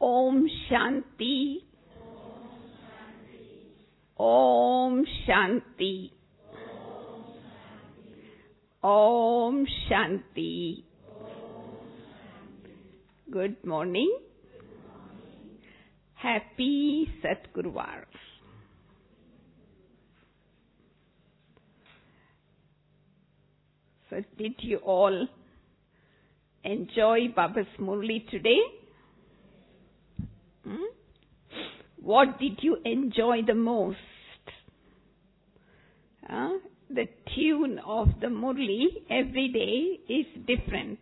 Om Shanti. Om Shanti. Om Shanti. Good morning. Happy Satguruvar. So did you all enjoy Baba's Murli today? What did you enjoy the most? The tune of the Murli every day is different.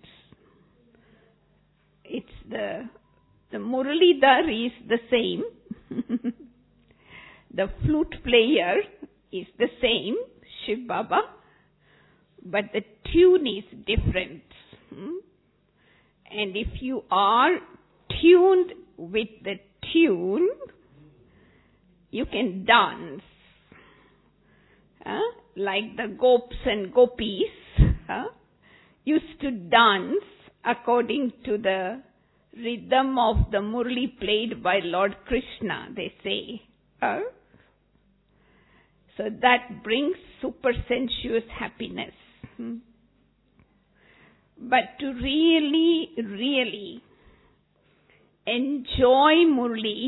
It's the Murlidhar is the same. The flute player is the same, Shiv Baba, but the tune is different. And if you are tuned with the tune, you can dance. Like the gopis and gopis used to dance according to the rhythm of the Murli played by Lord Krishna, they say. So that brings super sensuous happiness. But to really, really enjoy Murli,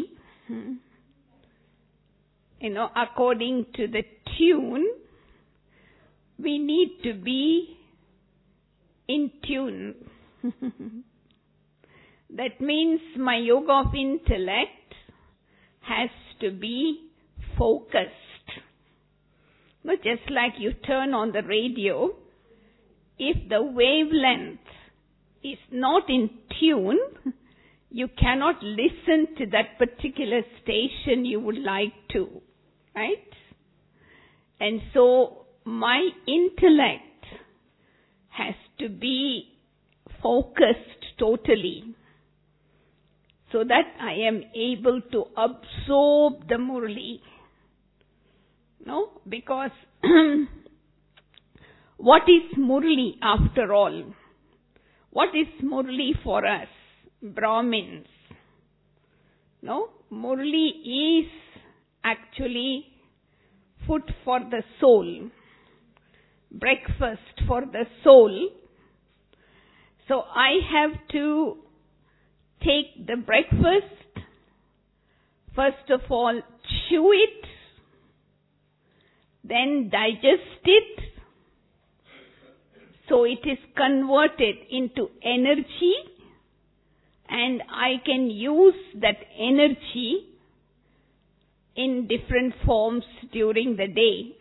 according to the tune, we need to be in tune. That means my yoga of intellect has to be focused. Not just like you turn on the radio, if the wavelength is not in tune, you cannot listen to that particular station you would like to, right? And so my intellect has to be focused totally so that I am able to absorb the Murli. No? Because what is Murli after all? What is Murli for us, Brahmins? No? Murli is actually food for the soul, breakfast for the soul. So I have to take the breakfast, first of all chew it, then digest it, so it is converted into energy, and I can use that energy in different forms during the day.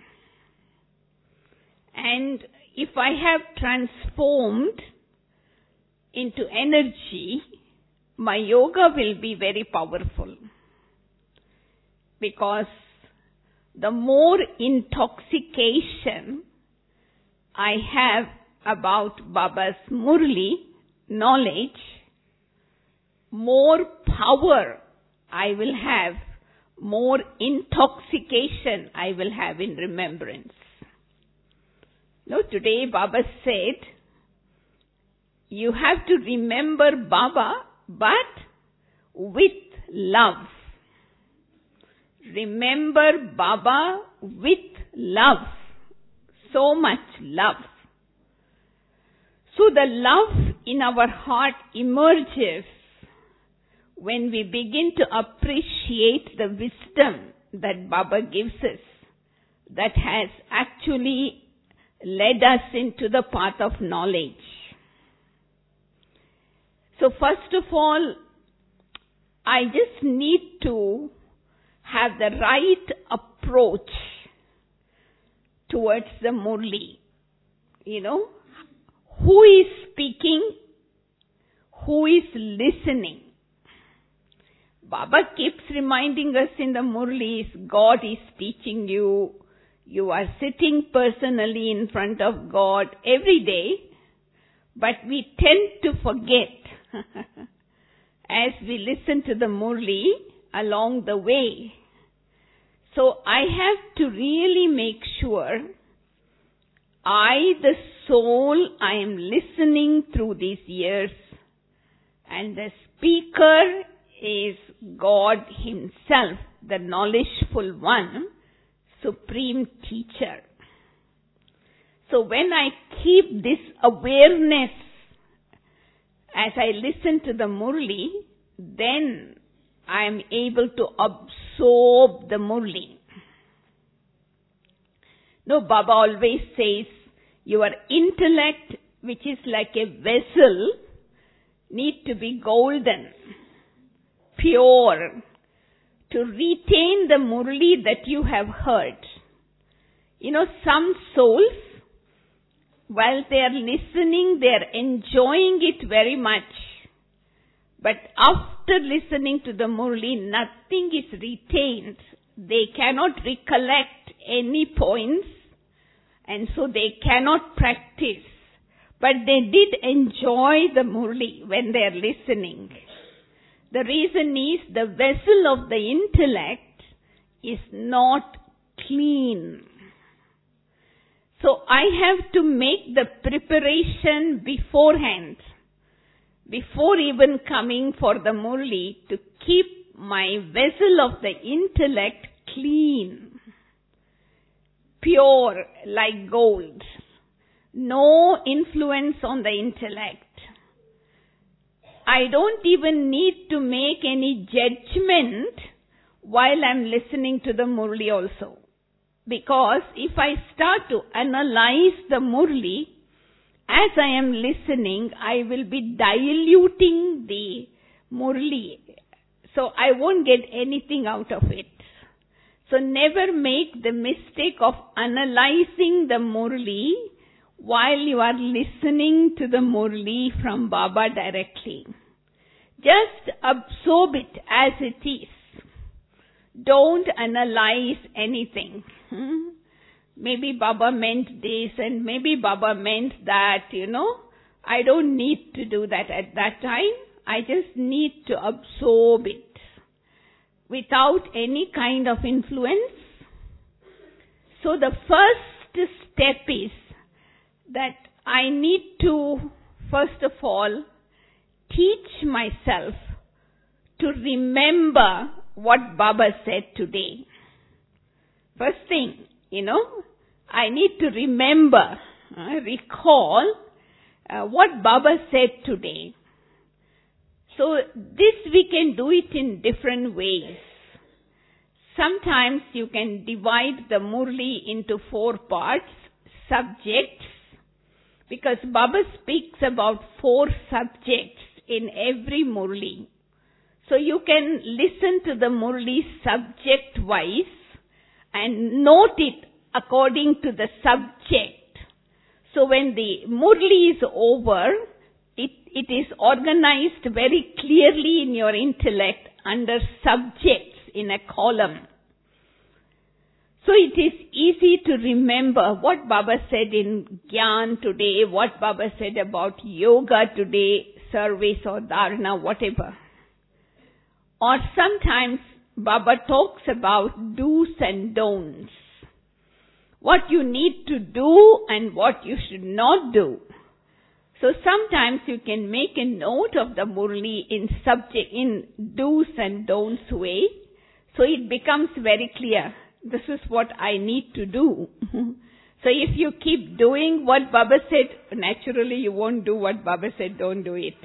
And if I have transformed into energy, my yoga will be very powerful. Because the more intoxication I have about Baba's Murli knowledge, more power I will have, more intoxication I will have in remembrance. No, today Baba said, you have to remember Baba, but with love. Remember Baba with love. So much love. So the love in our heart emerges when we begin to appreciate the wisdom that Baba gives us, that has actually led us into the path of knowledge. So first of all, I just need to have the right approach towards the Murli. Who is speaking? Who is listening? Baba keeps reminding us in the Murlis, God is teaching you. You are sitting personally in front of God every day, but we tend to forget as we listen to the Murli along the way. So I have to really make sure I, the soul, I am listening through these ears, and the speaker is God Himself, the knowledgeful one, supreme teacher. So when I keep this awareness as I listen to the Murli, then I am able to absorb the Murli. No, Baba always says, your intellect, which is like a vessel, need to be golden, pure, to retain the Murli that you have heard. Some souls, while they are listening, they are enjoying it very much. But after listening to the Murli, nothing is retained. They cannot recollect any points, and so they cannot practice. But they did enjoy the Murli when they are listening. The reason is the vessel of the intellect is not clean. So I have to make the preparation beforehand, before even coming for the Murli, to keep my vessel of the intellect clean, pure like gold. No influence on the intellect. I don't even need to make any judgment while I'm listening to the Murli also. Because if I start to analyze the Murli, as I am listening, I will be diluting the Murli. So I won't get anything out of it. So never make the mistake of analyzing the Murli while you are listening to the Murli from Baba directly. Just absorb it as it is. Don't analyze anything. Maybe Baba meant this and maybe Baba meant that, I don't need to do that at that time. I just need to absorb it without any kind of influence. So the first step is that I need to, first of all, teach myself to remember what Baba said today. First thing, I need to remember, recall what Baba said today. So this we can do it in different ways. Sometimes you can divide the Murli into 4 parts, subjects, because Baba speaks about 4 subjects in every Murli. So you can listen to the Murli subject-wise and note it according to the subject. So when the Murli is over, it is organized very clearly in your intellect under subjects in a column. So it is easy to remember what Baba said in Gyan today, what Baba said about yoga today, service or dharana, whatever. Or sometimes Baba talks about do's and don'ts. What you need to do and what you should not do. So sometimes you can make a note of the Murli in do's and don'ts way. So it becomes very clear. This is what I need to do. So if you keep doing what Baba said, naturally you won't do what Baba said, don't do it.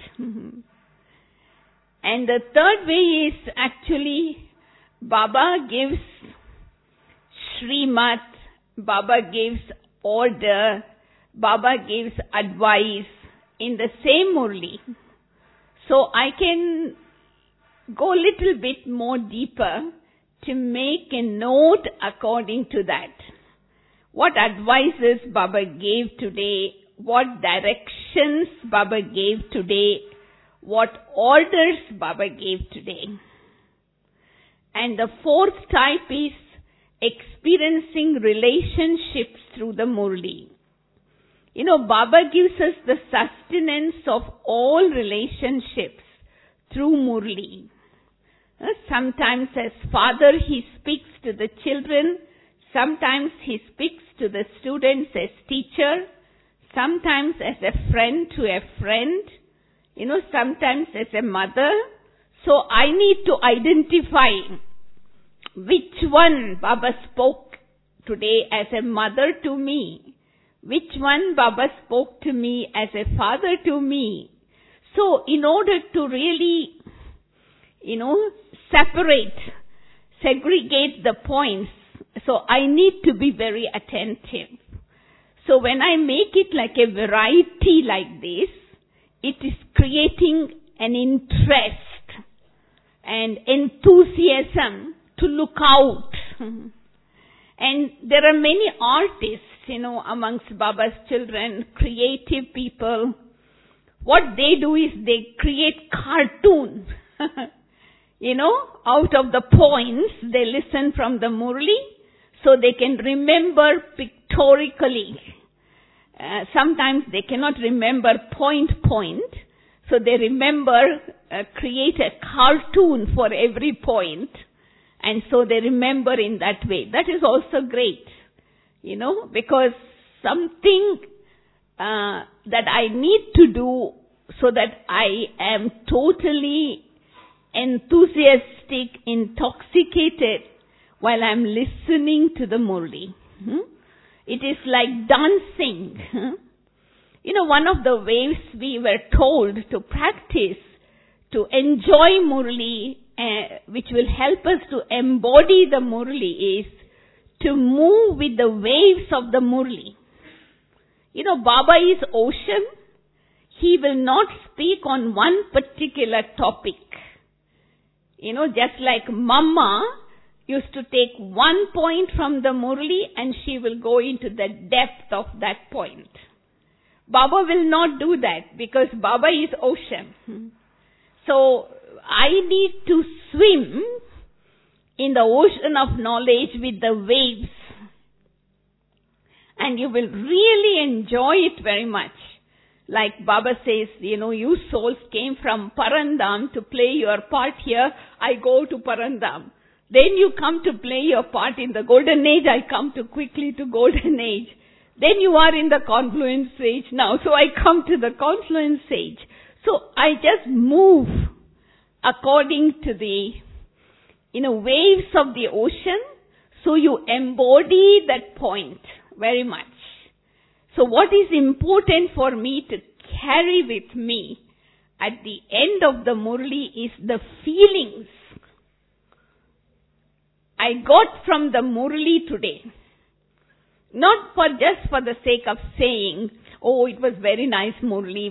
And the third way is actually Baba gives Srimad, Baba gives order, Baba gives advice in the same Murli. So I can go a little bit more deeper to make a note according to that. What advices Baba gave today, what directions Baba gave today, what orders Baba gave today. And the 4th type is experiencing relationships through the Murli. Baba gives us the sustenance of all relationships through Murli. Sometimes as father he speaks to the children, sometimes he speaks to the students as teacher, sometimes as a friend to a friend, sometimes as a mother. So I need to identify which one Baba spoke today as a mother to me, which one Baba spoke to me as a father to me. So in order to really, segregate the points, so I need to be very attentive. So when I make it like a variety like this, it is creating an interest and enthusiasm to look out. And there are many artists, amongst Baba's children, creative people. What they do is they create cartoons, out of the points they listen from the Murli, so they can remember pictorially. Sometimes they cannot remember point, so they create a cartoon for every point, and so they remember in that way. That is also great, because something that I need to do so that I am totally enthusiastic, intoxicated while I am listening to the Murli. It is like dancing. One of the ways we were told to practice, to enjoy Murli, which will help us to embody the Murli, is to move with the waves of the Murli. Baba is ocean. He will not speak on one particular topic. Just like Mama used to take one point from the Murli and she will go into the depth of that point. Baba will not do that because Baba is ocean. So I need to swim in the ocean of knowledge with the waves. And you will really enjoy it very much. Like Baba says, you souls came from Parandam to play your part here. I go to Parandam. Then you come to play your part in the Golden Age. I come quickly to Golden Age. Then you are in the Confluence Age now. So I come to the Confluence Age. So I just move according to the, waves of the ocean. So you embody that point very much. So what is important for me to carry with me at the end of the Murli is the feelings I got from the Murli today. Not just for the sake of saying, oh, it was very nice Murli,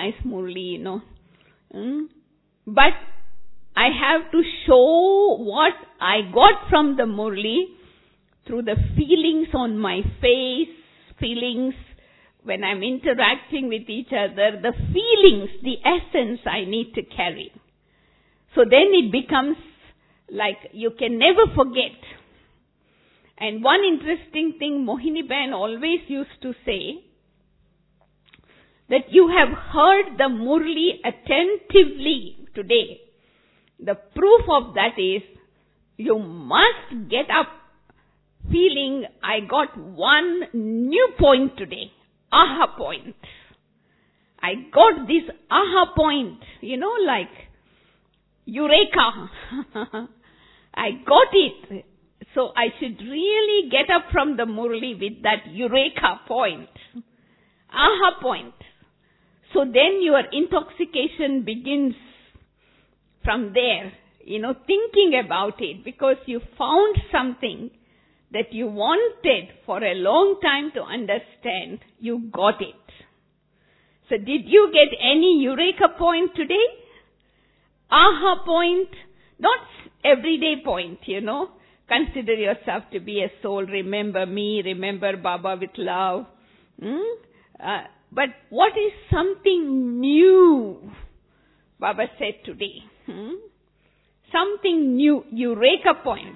But I have to show what I got from the Murli through the feelings on my face, feelings when I'm interacting with each other, the feelings, the essence I need to carry. So then it becomes like you can never forget. And one interesting thing Mohini Ben always used to say, that you have heard the Murli attentively today. The proof of that is, you must get up feeling, I got one new point today. Aha point. I got this aha point, like Eureka. I got it. So I should really get up from the Murli with that Eureka point. Aha point. So then your intoxication begins from there, thinking about it, because you found something that you wanted for a long time to understand. You got it. So did you get any Eureka point today? Aha point? Not everyday point, Consider yourself to be a soul. Remember me, remember Baba with love. But what is something new Baba said today? Something new, Eureka point.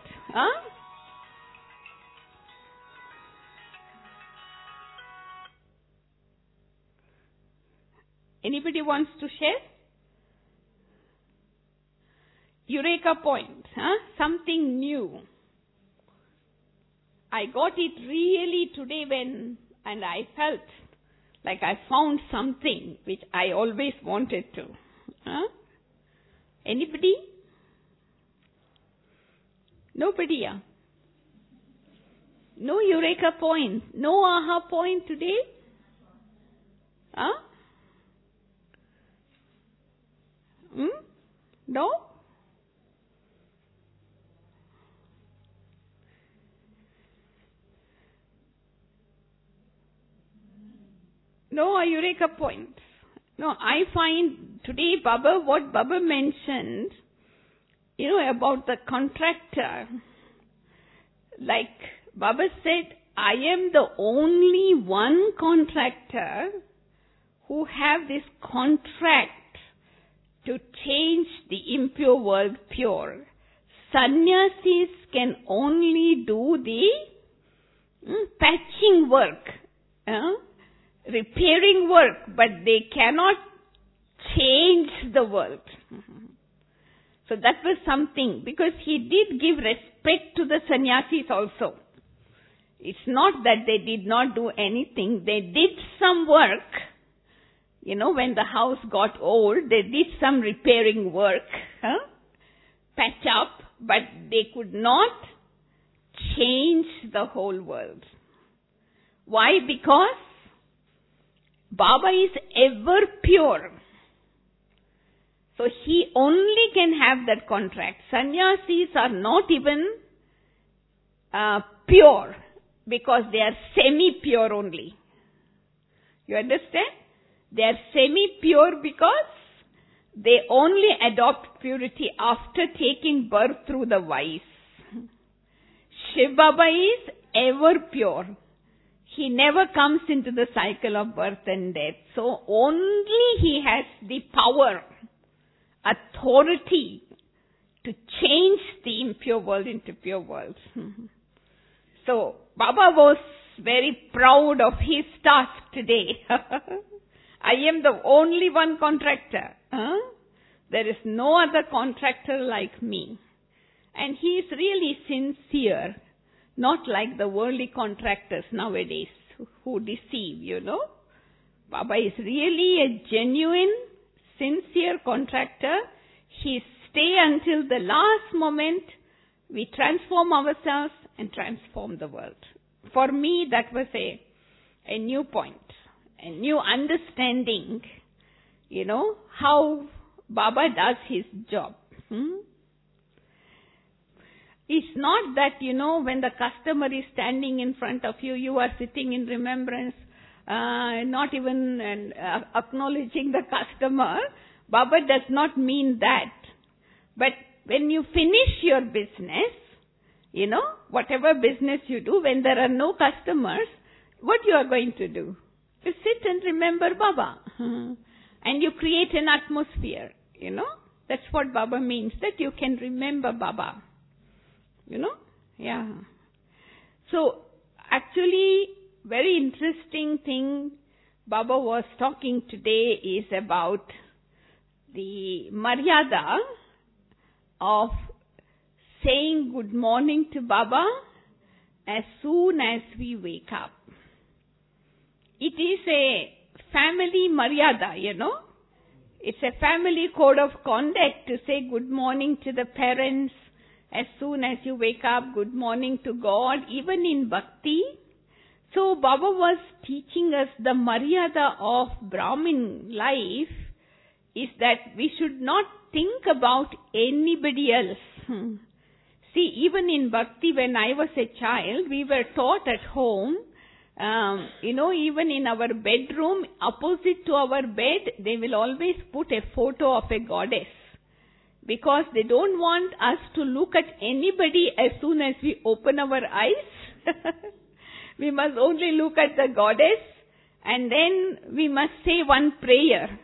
Anybody wants to share? Eureka point, something new. I got it really today and I felt like I found something which I always wanted to. Anybody? Nobody, yeah? No eureka point? No aha point today? Huh? No? No eureka points. No, I find today what Baba mentioned, about the contractor. Like Baba said, I am the only one contractor who have this contract to change the impure world pure. Sannyasis can only do the patching work, repairing work, but they cannot change the world. So that was something, because he did give respect to the sannyasis also. It's not that they did not do anything. They did some work. When the house got old, they did some repairing work, patch up, but they could not change the whole world. Why? Because Baba is ever pure. So he only can have that contract. Sannyasis are not even pure, because they are semi-pure only. You understand? They are semi-pure because they only adopt purity after taking birth through the wise. Shiv Baba is ever pure. He never comes into the cycle of birth and death. So only he has the power, authority to change the impure world into pure world. So Baba was very proud of his task today. I am the only one contractor. There is no other contractor like me. And he is really sincere, not like the worldly contractors nowadays who deceive, Baba is really a genuine, sincere contractor. He stay until the last moment. We transform ourselves and transform the world. For me, that was a new point, a new understanding, how Baba does his job. It's not that, when the customer is standing in front of you, you are sitting in remembrance, not even acknowledging the customer. Baba does not mean that. But when you finish your business, whatever business you do, when there are no customers, what you are going to do? You sit and remember Baba. And you create an atmosphere, That's what Baba means, that you can remember Baba. Yeah. So, actually, very interesting thing Baba was talking today is about the maryada of saying good morning to Baba as soon as we wake up. It is a family maryada, It's a family code of conduct to say good morning to the parents as soon as you wake up, good morning to God, even in bhakti. So Baba was teaching us the maryada of Brahmin life is that we should not think about anybody else. See, even in bhakti, when I was a child, we were taught at home, even in our bedroom, opposite to our bed, they will always put a photo of a goddess. Because they don't want us to look at anybody as soon as we open our eyes. We must only look at the goddess, and then we must say one prayer,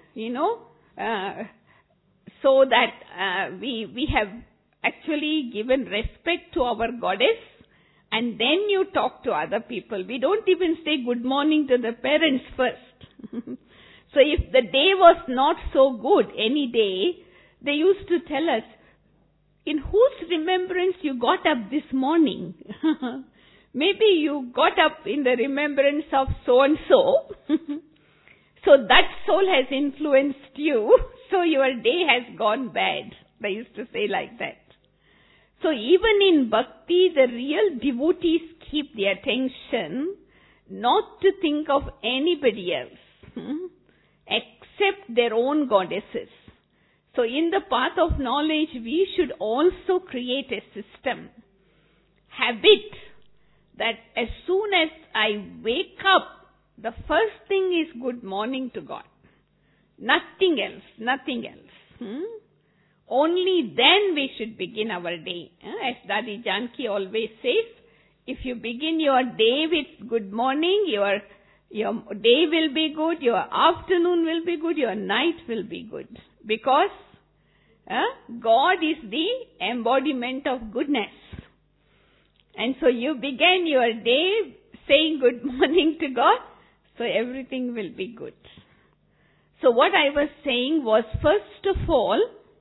so that we have actually given respect to our goddess, and then you talk to other people. We don't even say good morning to the parents first. So if the day was not so good, any day, they used to tell us, in whose remembrance you got up this morning? Maybe you got up in the remembrance of so-and-so. So that soul has influenced you, so your day has gone bad. They used to say like that. So even in bhakti, the real devotees keep the attention not to think of anybody else except their own goddesses. So in the path of knowledge, we should also create a system, habit, that as soon as I wake up, the first thing is good morning to God. Nothing else, nothing else. Only then we should begin our day. As Dadi Janki always says, if you begin your day with good morning, your day will be good, your afternoon will be good, your night will be good. Because God is the embodiment of goodness. And so you begin your day saying good morning to God, so everything will be good. So what I was saying was, first of all,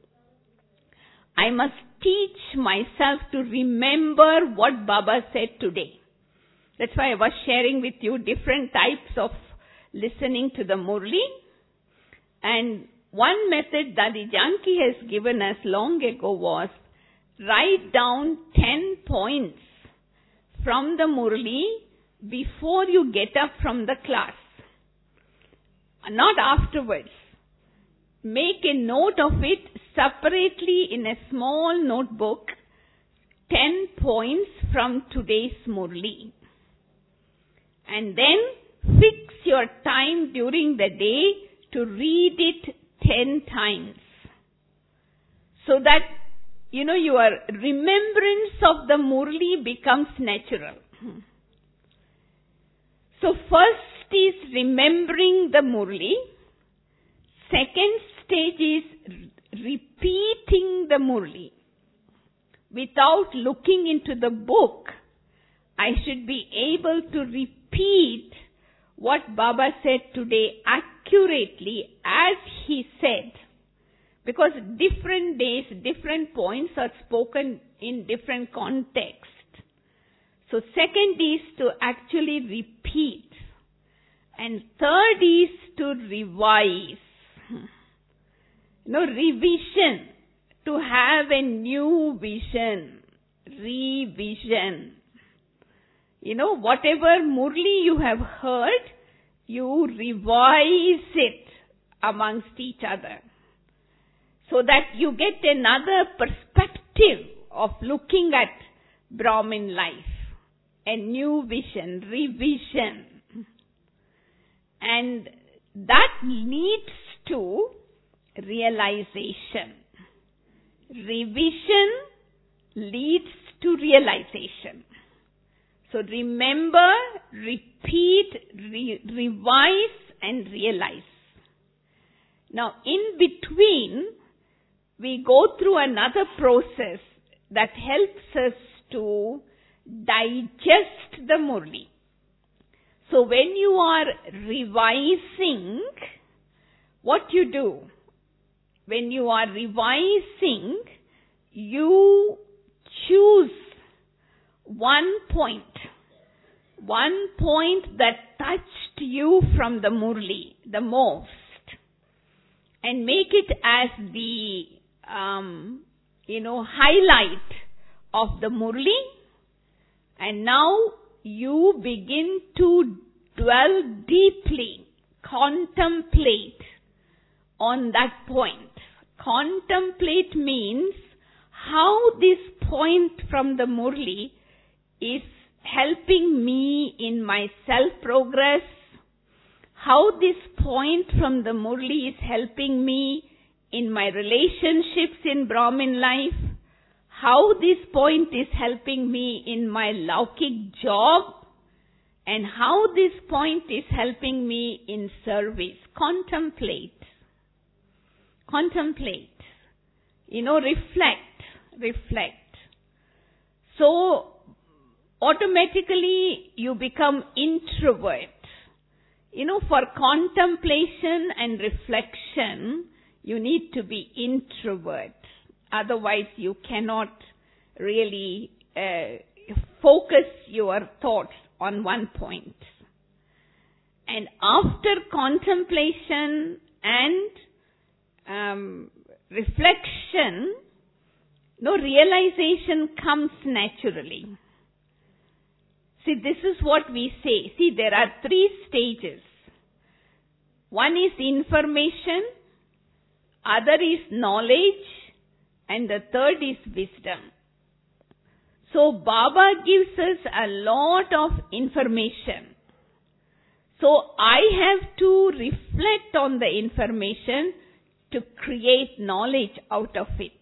I must teach myself to remember what Baba said today. That's why I was sharing with you different types of listening to the Murli. And one method Dadi Janki has given us long ago was, write down 10 points from the Murli before you get up from the class. Not afterwards. Make a note of it separately in a small notebook, 10 points from today's Murli. And then fix your time during the day to read it 10 times. So that, your remembrance of the Murli becomes natural. So first is remembering the Murli. Second stage is repeating the Murli. Without looking into the book, I should be able to repeat what Baba said today accurately as he said. Because different days, different points are spoken in different contexts. So second is to actually repeat. And third is to revise. Revision. To have a new vision. Revision. Whatever Murli you have heard, you revise it amongst each other. So that you get another perspective of looking at Brahmin life. A new vision, revision. And that leads to realization. Revision leads to realization. So remember, repeat, revise and realize. Now in between, we go through another process that helps us to digest the Murli. So when you are revising, what you do? When you are revising, you choose one point that touched you from the Murli the most, and make it as the highlight of the Murli. And now you begin to dwell deeply, contemplate on that point. Contemplate means how this point from the Murli is helping me in my self-progress, how this point from the Murli is helping me in my relationships in Brahmin life, how this point is helping me in my Laukik job, and how this point is helping me in service. Contemplate. Reflect. So, automatically you become introvert. For contemplation and reflection, you need to be introvert. Otherwise, you cannot really focus your thoughts on one point. And after contemplation and reflection, No, realization comes naturally. See, this is what we say. See, there are 3 stages. One is information, other is knowledge, and the third is wisdom. So, Baba gives us a lot of information. So, I have to reflect on the information to create knowledge out of it.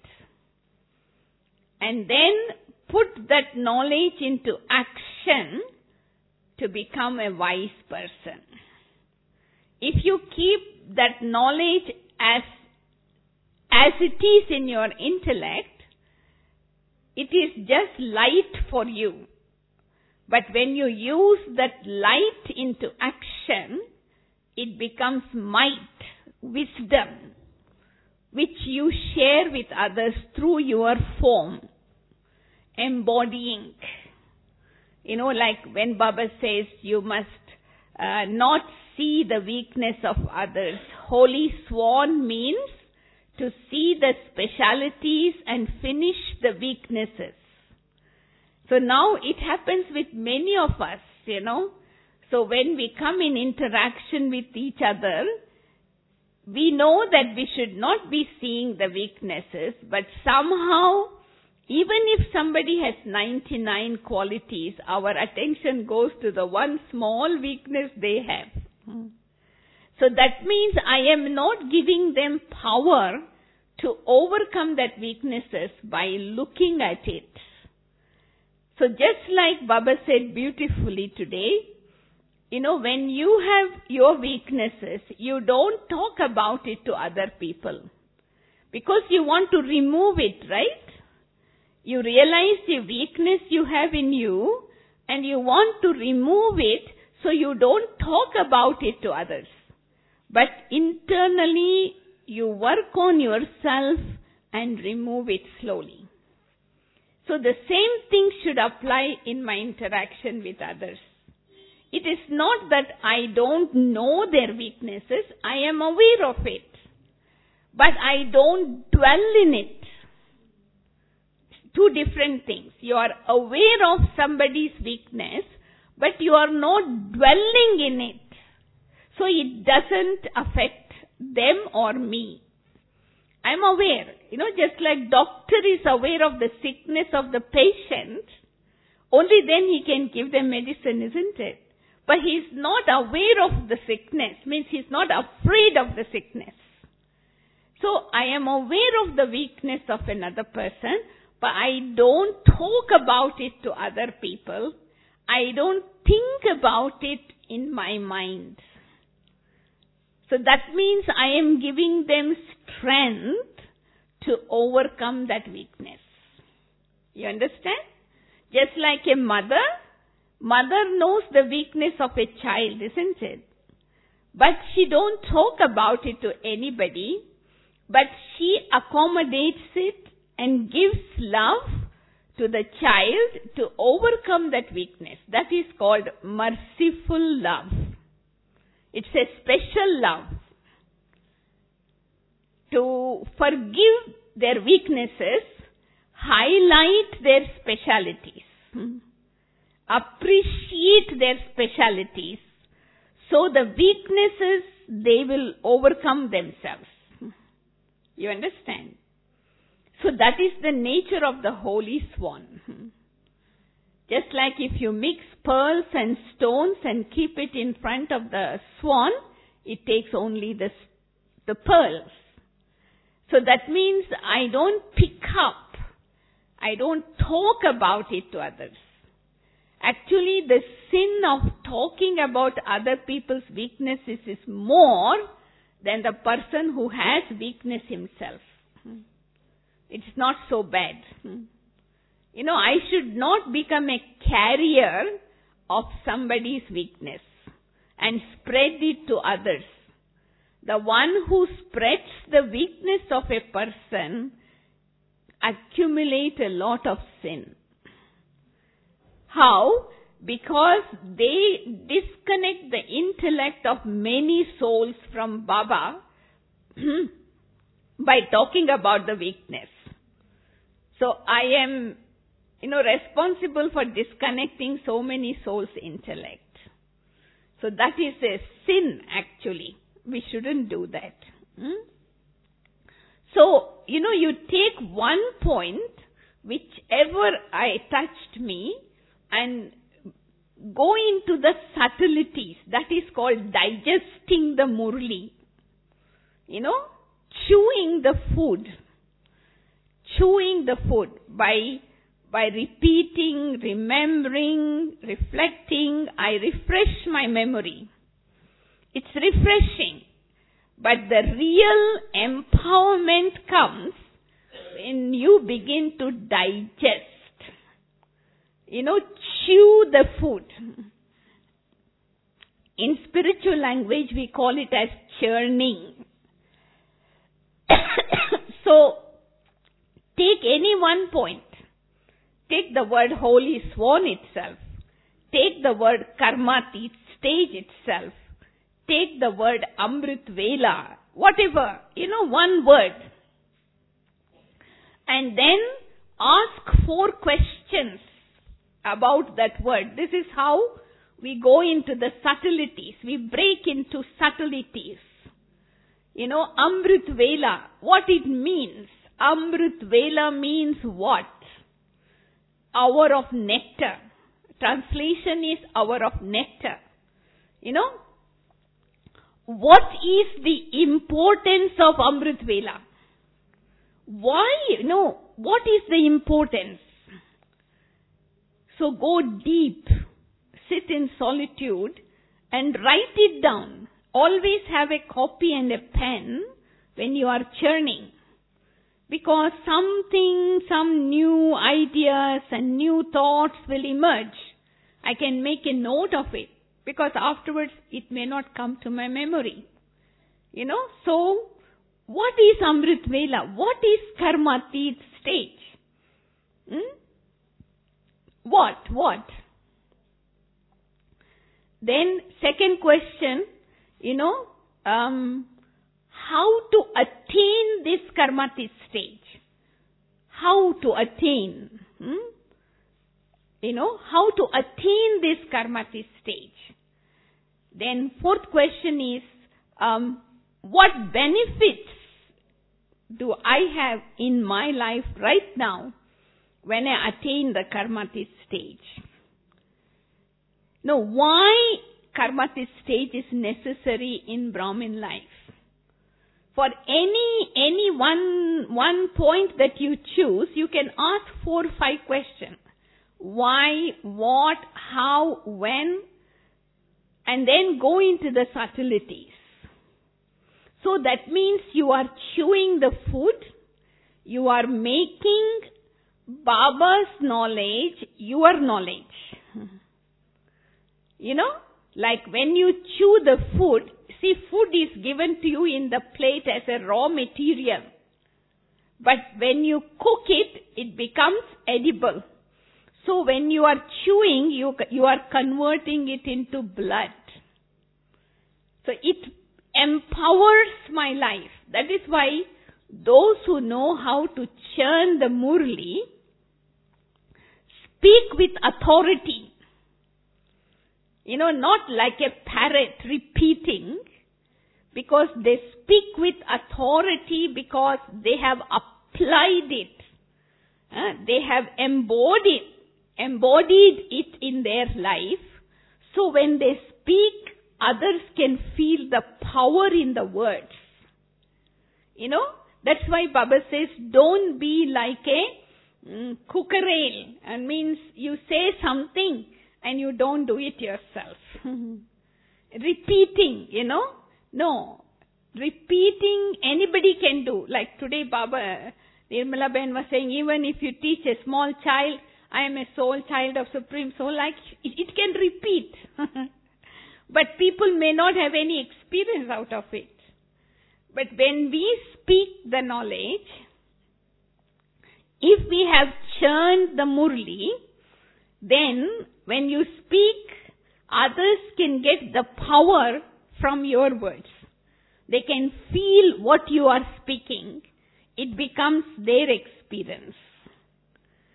And then put that knowledge into action to become a wise person. If you keep that knowledge as it is in your intellect, it is just light for you. But when you use that light into action, it becomes might, wisdom, which you share with others through your form, embodying. Like when Baba says you must not see the weakness of others. Holy Swan means to see the specialities and finish the weaknesses. So now it happens with many of us, So when we come in interaction with each other, we know that we should not be seeing the weaknesses, but somehow, even if somebody has 99 qualities, our attention goes to the one small weakness they have. So that means I am not giving them power to overcome that weaknesses by looking at it. So just like Baba said beautifully today, when you have your weaknesses, you don't talk about it to other people. Because you want to remove it, right? You realize the weakness you have in you and you want to remove it, so you don't talk about it to others. But internally, you work on yourself and remove it slowly. So the same thing should apply in my interaction with others. It is not that I don't know their weaknesses, I am aware of it. But I don't dwell in it. 2 different things. You are aware of somebody's weakness, but you are not dwelling in it. So it doesn't affect them or me. I am aware. Just like doctor is aware of the sickness of the patient, only then he can give them medicine, isn't it? But he is not aware of the sickness, means he is not afraid of the sickness. So I am aware of the weakness of another person, but I don't talk about it to other people. I don't think about it in my mind. So that means I am giving them strength to overcome that weakness. You understand? Just like a mother knows the weakness of a child, isn't it? But she don't talk about it to anybody, but she accommodates it and gives love to the child to overcome that weakness. That is called merciful love. It's a special love. To forgive their weaknesses, highlight their specialities, appreciate their specialities, so the weaknesses they will overcome themselves. You understand? So that is the nature of the Holy Swan. Just like if you mix pearls and stones and keep it in front of the swan, it takes only the pearls. So that means I don't pick up, I don't talk about it to others. Actually, the sin of talking about other people's weaknesses is more than the person who has weakness himself. It's not so bad. I should not become a carrier of somebody's weakness and spread it to others. The one who spreads the weakness of a person accumulates a lot of sin. How? Because they disconnect the intellect of many souls from Baba by talking about the weakness. So I am, responsible for disconnecting so many souls' intellect. So that is a sin actually. We shouldn't do that. So, you take one point, whichever I touched me, and go into the subtleties. That is called digesting the murli. Chewing the food. Chewing the food by repeating, remembering, reflecting. I refresh my memory. It's refreshing. But the real empowerment comes when you begin to digest. Chew the food. In spiritual language, we call it as churning. So, take any one point. Take the word Holy Swan itself. Take the word Karmatit stage itself. Take the word Amrit Vela. Whatever. One word. And then ask 4 questions about that word. This is how we go into the subtleties. We break into subtleties. Amrit Vela, what it means. Amrit Vela means what? Hour of nectar. Translation is hour of nectar. What is the importance of Amrit Vela? Why? What is the importance? So go deep, sit in solitude and write it down. Always have a copy and a pen when you are churning. Because some new ideas and new thoughts will emerge. I can make a note of it because afterwards it may not come to my memory. So what is Amrit Vela? What is Karmatit stage? What? Then second question, how to attain this Karmatit stage? How to attain? How to attain this Karmatit stage? Then fourth question is, what benefits do I have in my life right now when I attain the Karmatit stage? Why Karmatit stage is necessary in Brahmin life? For any one point that you choose, you can ask 4 or 5 questions. Why, what, how, when, and then go into the subtleties. So that means you are chewing the food, you are making Baba's knowledge your knowledge. Like when you chew the food, see, food is given to you in the plate as a raw material. But when you cook it, it becomes edible. So when you are chewing, you are converting it into blood. So it empowers my life. That is why those who know how to churn the Murli speak with authority. Not like a parrot repeating, because they speak with authority because they have applied it. They have embodied it in their life. So when they speak, others can feel the power in the words. That's why Baba says, don't be like a kookaral. And means you say something and you don't do it yourself. Repeating, No. Repeating, anybody can do. Like today, Baba, Nirmala Ben was saying, even if you teach a small child, I am a soul child of Supreme Soul, like it can repeat. But people may not have any experience out of it. But when we speak the knowledge, if we have churned the Murli, then when you speak, others can get the power from your words. They can feel what you are speaking. It becomes their experience.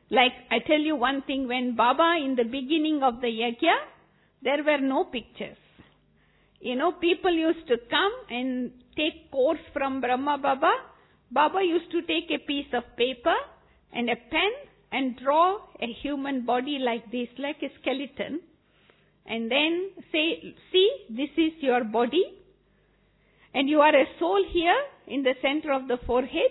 Like, I tell you one thing, when Baba in the beginning of the yajna, there were no pictures. People used to come and take course from Brahma Baba. Baba used to take a piece of paper and a pen and draw a human body like this, like a skeleton. And then say, see, this is your body. And you are a soul here in the center of the forehead.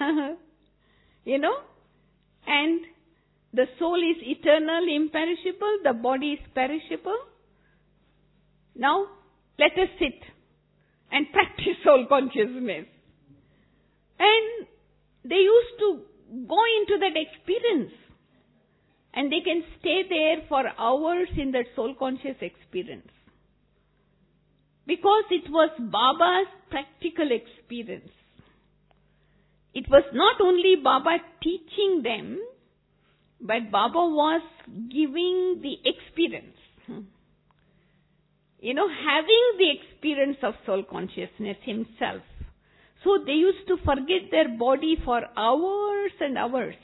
And the soul is eternal, imperishable. The body is perishable. Now, let us sit and practice soul consciousness. And they used to go into that experience. And they can stay there for hours in that soul conscious experience. Because it was Baba's practical experience. It was not only Baba teaching them, but Baba was giving the experience. Having the experience of soul consciousness himself. So they used to forget their body for hours and hours.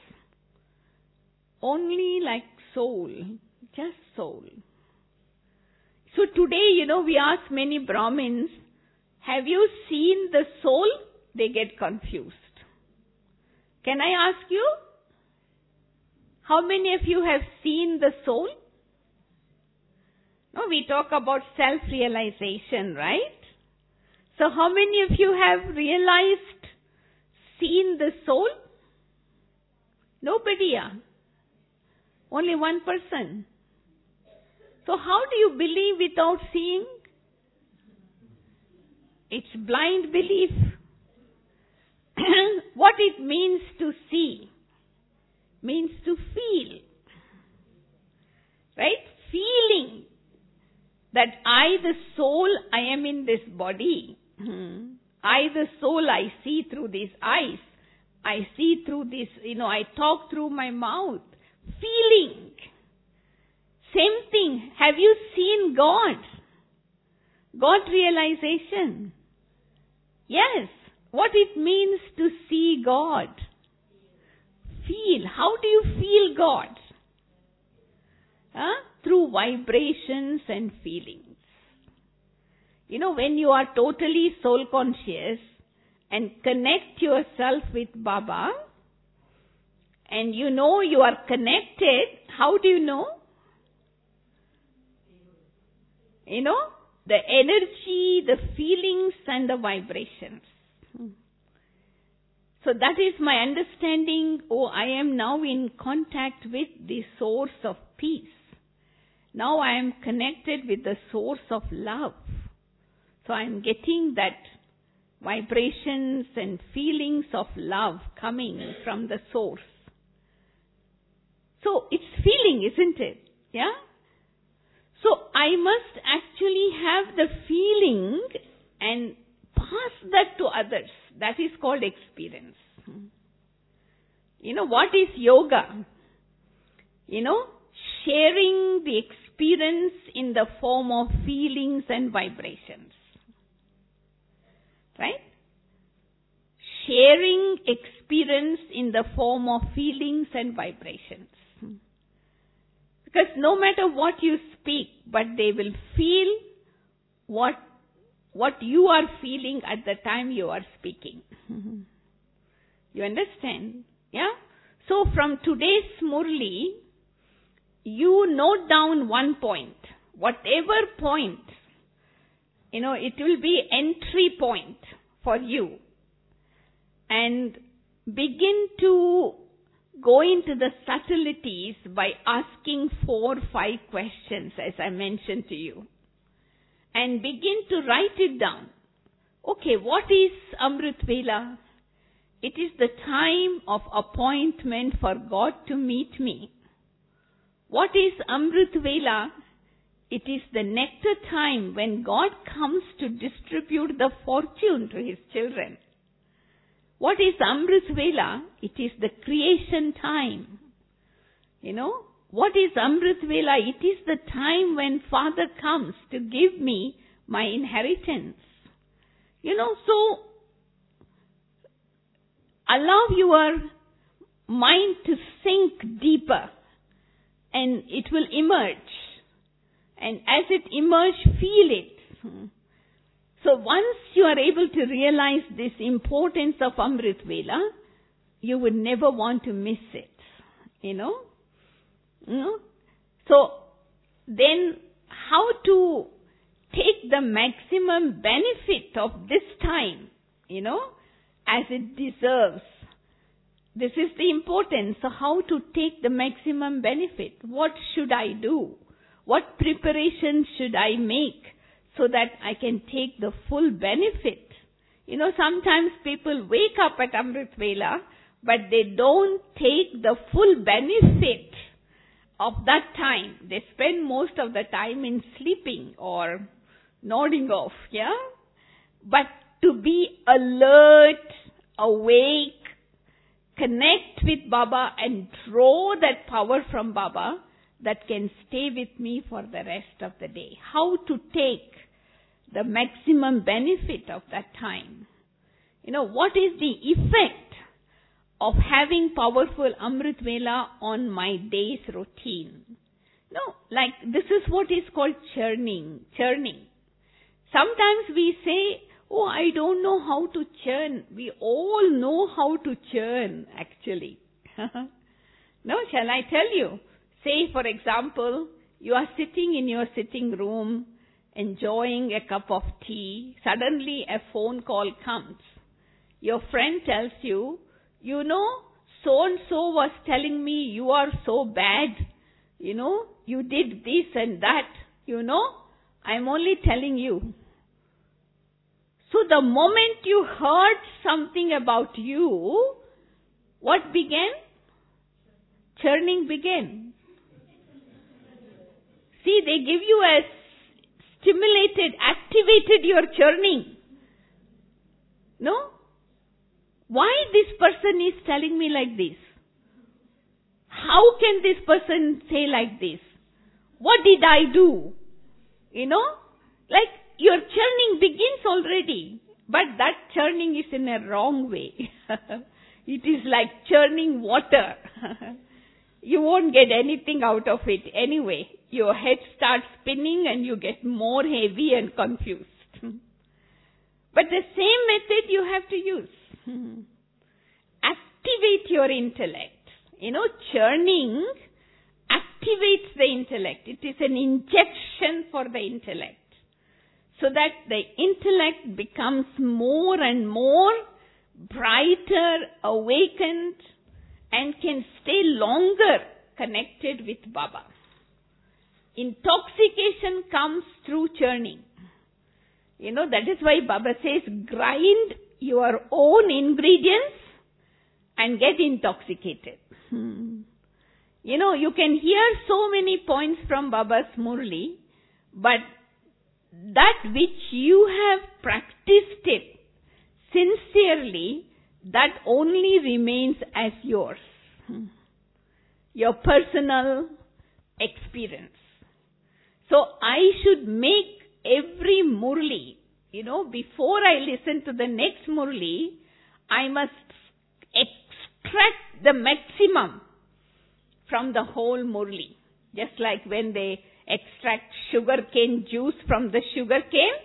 Only like soul, just soul. So today, we ask many Brahmins, have you seen the soul? They get confused. Can I ask you? How many of you have seen the soul? No, we talk about self-realization, right? So how many of you have realized, seen the soul? Nobody, Only one person. So how do you believe without seeing? It's blind belief. What it means to see means to feel. Right? Feeling that I, the soul, I am in this body. I, the soul, I see through these eyes. I see through this, I talk through my mouth. Feeling. Same thing. Have you seen God? God realization. Yes. What it means to see God. Feel. How do you feel God? Through vibrations and feelings. When you are totally soul conscious and connect yourself with Baba, and you are connected, how do you know? The energy, the feelings and the vibrations. So that is my understanding. I am now in contact with the source of peace. Now I am connected with the source of love. So I am getting that vibrations and feelings of love coming from the source. So it's feeling, isn't it? Yeah? So I must actually have the feeling and pass that to others. That is called experience. What is yoga? Sharing the experience in the form of feelings and vibrations. Right? Sharing experience in the form of feelings and vibrations. Because no matter what you speak, but they will feel what you are feeling at the time you are speaking. You understand? Yeah? So from today's Murli, you note down one point. Whatever point, it will be entry point for you. And begin to go into the subtleties by asking 4 or 5 questions, as I mentioned to you. And begin to write it down. Okay, what is Amrit Vela? It is the time of appointment for God to meet me. What is Amrit Vela? It is the nectar time when God comes to distribute the fortune to His children. What is Amrit Vela? It is the creation time. What is Amrit Vela? It is the time when Father comes to give me my inheritance. So allow your mind to sink deeper and it will emerge. And as it emerges, feel it. So once you are able to realize this importance of Amrit Vela, you would never want to miss it. You know? So then how to take the maximum benefit of this time, as it deserves. This is the importance. So how to take the maximum benefit? What should I do? What preparation should I make so that I can take the full benefit? Sometimes people wake up at Amrit Vela, but they don't take the full benefit of that time. They spend most of the time in sleeping or nodding off, But to be alert, awake, connect with Baba and draw that power from Baba that can stay with me for the rest of the day. How to take the maximum benefit of that time. What is the effect of having powerful Amrit Vela on my day's routine? This is what is called churning. Sometimes we say, I don't know how to churn. We all know how to churn, actually. Shall I tell you? Say, for example, you are sitting in your sitting room, enjoying a cup of tea. Suddenly a phone call comes. Your friend tells you, so-and-so was telling me you are so bad. You did this and that. I'm only telling you. So the moment you heard something about you, what began? Churning began. See, they give you a activated your churning. Why this person is telling me like this? How can this person say like this? What did I do? Your churning begins already, but that churning is in a wrong way. It is like churning water. You won't get anything out of it anyway. Your head starts spinning and you get more heavy and confused. But the same method you have to use. Activate your intellect. Churning activates the intellect. It is an injection for the intellect. So that the intellect becomes more and more brighter, awakened, and can stay longer connected with Baba. Intoxication comes through churning. That is why Baba says, grind your own ingredients and get intoxicated. You can hear so many points from Baba's Murli, but that which you have practiced it sincerely, that only remains as yours. Your personal experience. So I should make every Murli, before I listen to the next Murli, I must extract the maximum from the whole Murli. Just like when they extract sugarcane juice from the sugarcane,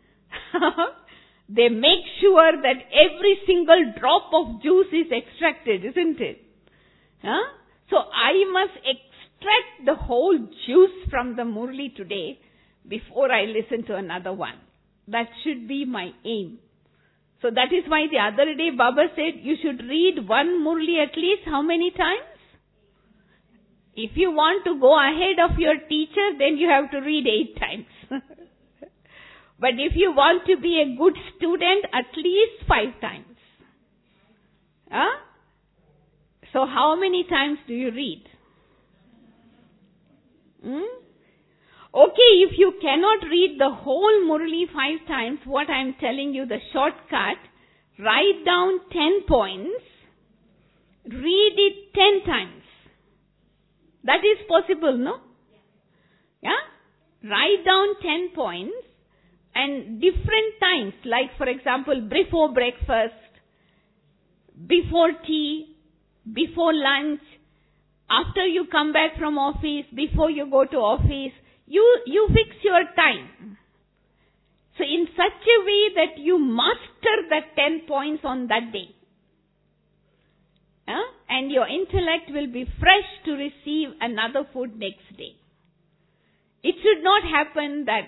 they make sure that every single drop of juice is extracted, isn't it? So I must extract the whole juice from the Murli today before I listen to another one. That should be my aim. So that is why the other day Baba said you should read one Murli at least how many times? If you want to go ahead of your teacher, then you have to read 8 times. But if you want to be a good student, at least 5 times. So how many times do you read? Okay, if you cannot read the whole Murli 5 times, what I am telling you, the shortcut, write down 10 points, read it 10 times. That is possible, no? Write down 10 points and different times, like for example, before breakfast, before tea, before lunch, after you come back from office, before you go to office, you fix your time. So in such a way that you master the 10 points on that day. And your intellect will be fresh to receive another food next day. It should not happen that,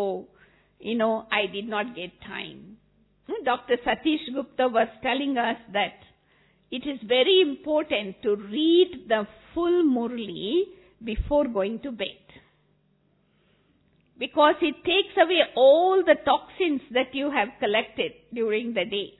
I did not get time. Dr. Satish Gupta was telling us that it is very important to read the full Murli before going to bed. Because it takes away all the toxins that you have collected during the day.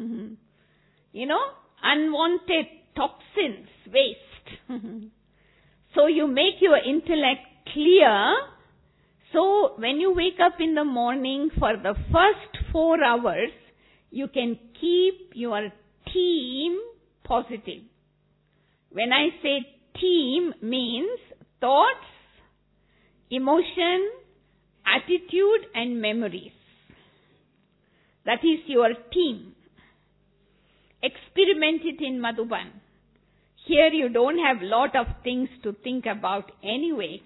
Unwanted toxins, waste. So you make your intellect clear. So when you wake up in the morning, for the first 4 hours, you can keep your team positive. When I say team, means thoughts, emotion, attitude and memories. That is your team. Experiment it in Madhuban. Here you don't have lot of things to think about anyway.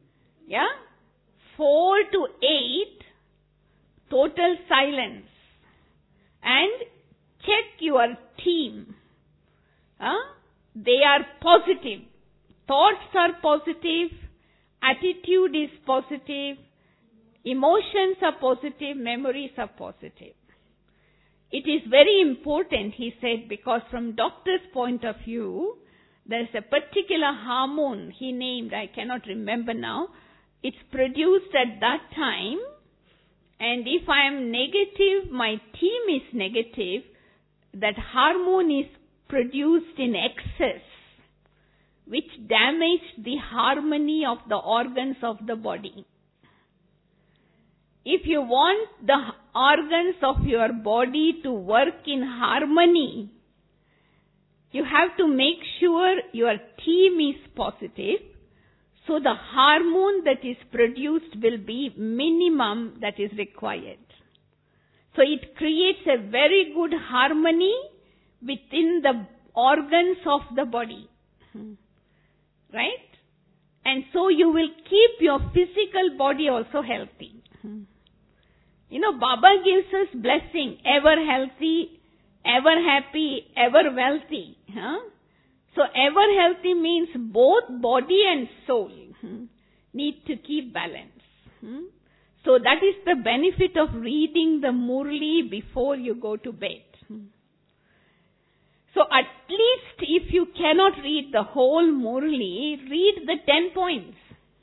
4 to 8, total silence. And check your team. They are positive. Thoughts are positive. Attitude is positive. Emotions are positive. Memories are positive. It is very important, he said, because from doctor's point of view, there is a particular hormone he named, I cannot remember now. It's produced at that time, and if I am negative, my team is negative, that hormone is produced in excess, which damaged the harmony of the organs of the body. If you want the organs of your body to work in harmony, you have to make sure your team is positive, so the hormone that is produced will be minimum that is required. So it creates a very good harmony within the organs of the body. Right? And so you will keep your physical body also healthy. Baba gives us blessing, ever healthy, ever happy, ever wealthy. So ever healthy means both body and soul need to keep balance. So that is the benefit of reading the Murli before you go to bed. So at least if you cannot read the whole Murli, read the 10 points.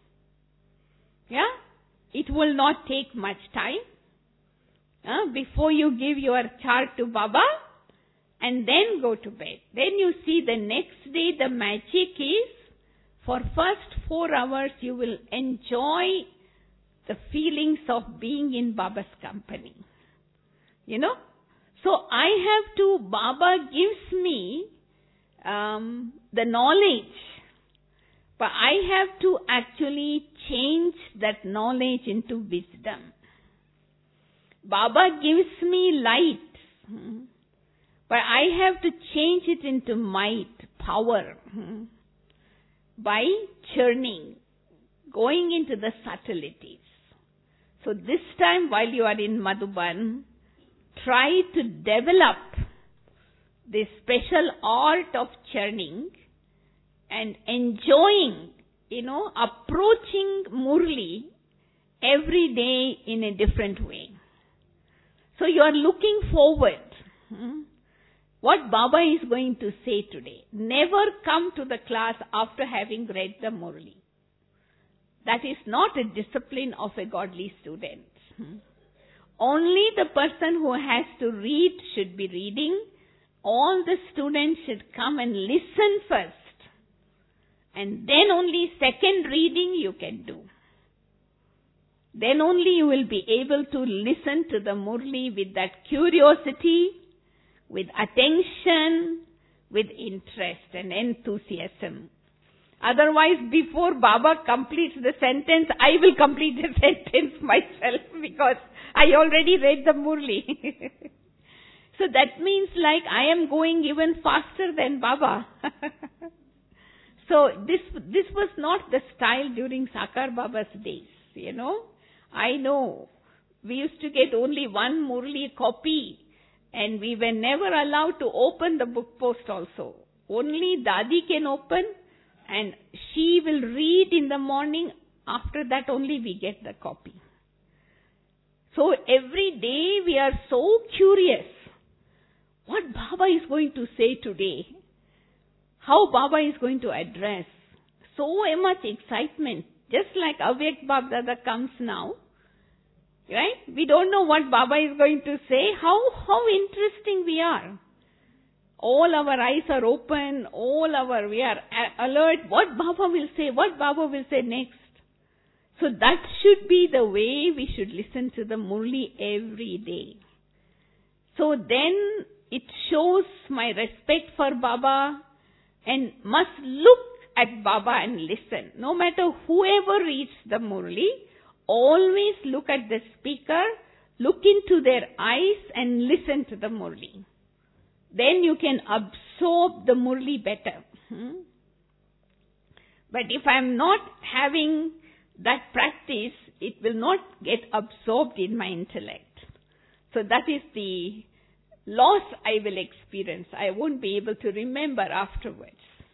It will not take much time. Before you give your chart to Baba, and then go to bed. Then you see the next day the magic is, for first 4 hours you will enjoy the feelings of being in Baba's company. So Baba gives me the knowledge, but I have to actually change that knowledge into wisdom. Baba gives me light, but I have to change it into might, power, by churning, going into the subtleties. So this time while you are in Madhuban, try to develop this special art of churning and enjoying, approaching Murli every day in a different way. So you are looking forward. What Baba is going to say today. Never come to the class after having read the Murli. That is not a discipline of a godly student. Only the person who has to read should be reading. All the students should come and listen first. And then only second reading you can do. Then only you will be able to listen to the Murli with that curiosity, with attention, with interest and enthusiasm. Otherwise, before Baba completes the sentence, I will complete the sentence myself because I already read the Murli. So that means like I am going even faster than Baba. So this was not the style during Sakar Baba's days, I know. We used to get only one Murli copy and we were never allowed to open the book post also. Only Dadi can open and she will read in the morning. After that only we get the copy. So every day we are so curious. What Baba is going to say today? How Baba is going to address? So much excitement. Just like Avyak Bab Dada comes now. Right? We don't know what Baba is going to say. How interesting we are. All our eyes are open. We are alert. What Baba will say? What Baba will say next? So that should be the way we should listen to the Murli every day. So then it shows my respect for Baba and must look at Baba and listen. No matter whoever reads the Murli, always look at the speaker, look into their eyes and listen to the Murli. Then you can absorb the Murli better. But if I am not having that practice, it will not get absorbed in my intellect. So that is the loss I will experience. I won't be able to remember afterwards,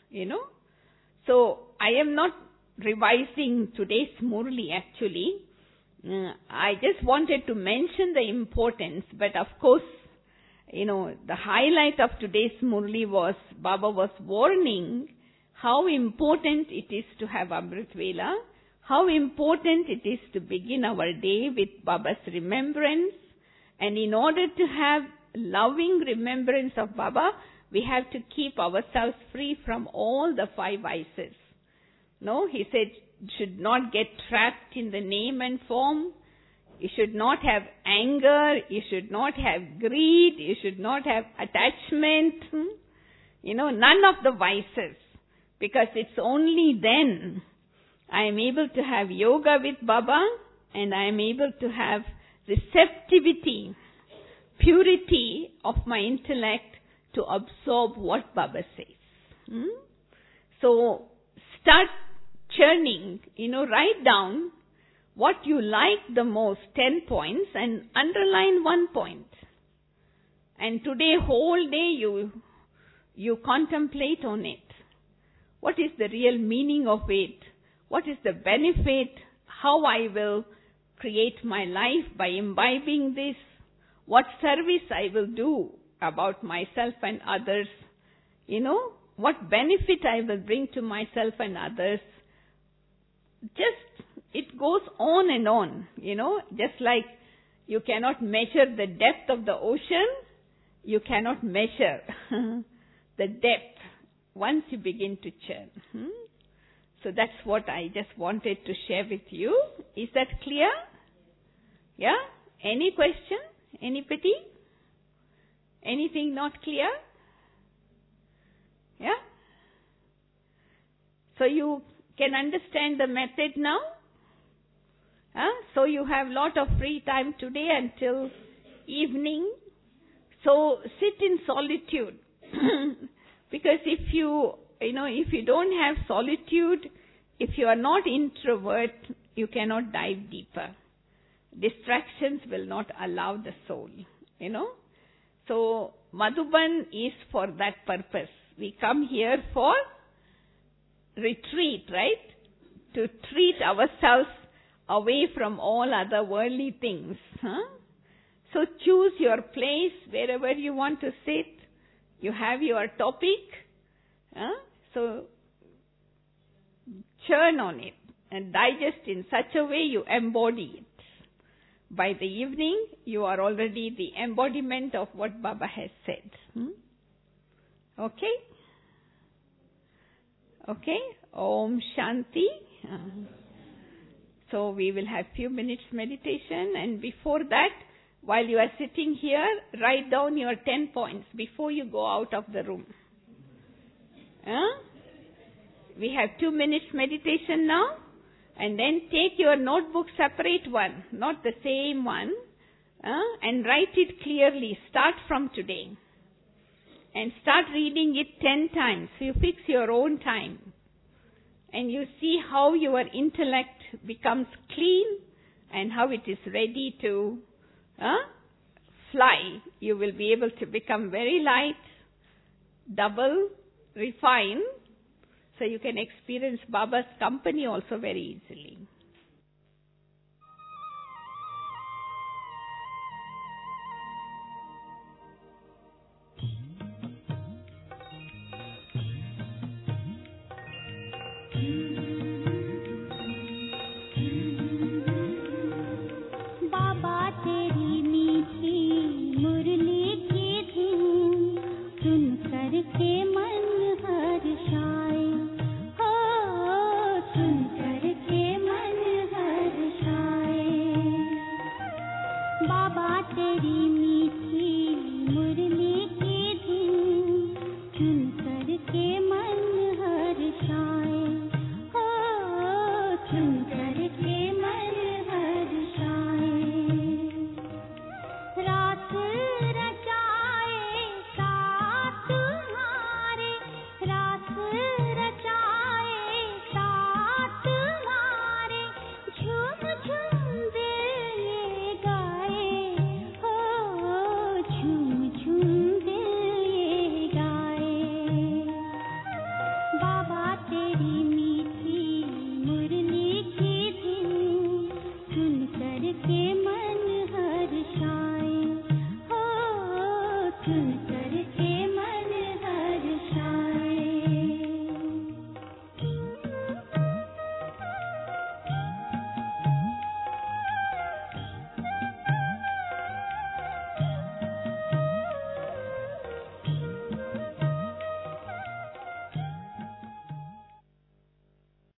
So I am not revising today's Murli actually. I just wanted to mention the importance, but of course, the highlight of today's Murli was Baba was warning how important it is to have Amrit Vela, how important it is to begin our day with Baba's remembrance, and in order to have loving remembrance of Baba, we have to keep ourselves free from all the 5 vices. No, he said, should not get trapped in the name and form. You should not have anger. You should not have greed. You should not have attachment. None of the vices. Because it's only then I am able to have yoga with Baba and I am able to have receptivity, purity of my intellect to absorb what Baba says. So start churning, write down what you like the most, 10 points, and underline 1 point. And today, whole day, you contemplate on it. What is the real meaning of it? What is the benefit? How I will create my life by imbibing this? What service I will do about myself and others? What benefit I will bring to myself and others? It goes on and on, just like you cannot measure the depth of the ocean, you cannot measure the depth once you begin to churn. So that's what I just wanted to share with you. Is that clear? Yeah? Any question? Anybody? Anything not clear? Yeah? So you can understand the method now? So you have lot of free time today until evening. So sit in solitude. Because if you don't have solitude, if you are not introvert, you cannot dive deeper. Distractions will not allow the soul, So Madhuban is for that purpose. We come here for retreat, right? To treat ourselves away from all other worldly things. So choose your place wherever you want to sit. You have your topic. So churn on it and digest in such a way you embody it. By the evening, you are already the embodiment of what Baba has said. Okay? Okay? Om Shanti. So we will have few minutes meditation, and before that, while you are sitting here, write down your 10 points before you go out of the room. We have 2 minutes meditation now, and then take your notebook, separate one, not the same one. and write it clearly. Start from today. And start reading it 10 times. You fix your own time. And you see how your intellect becomes clean and how it is ready to fly. You will be able to become very light, double, refined, so you can experience Baba's company also very easily. तेरी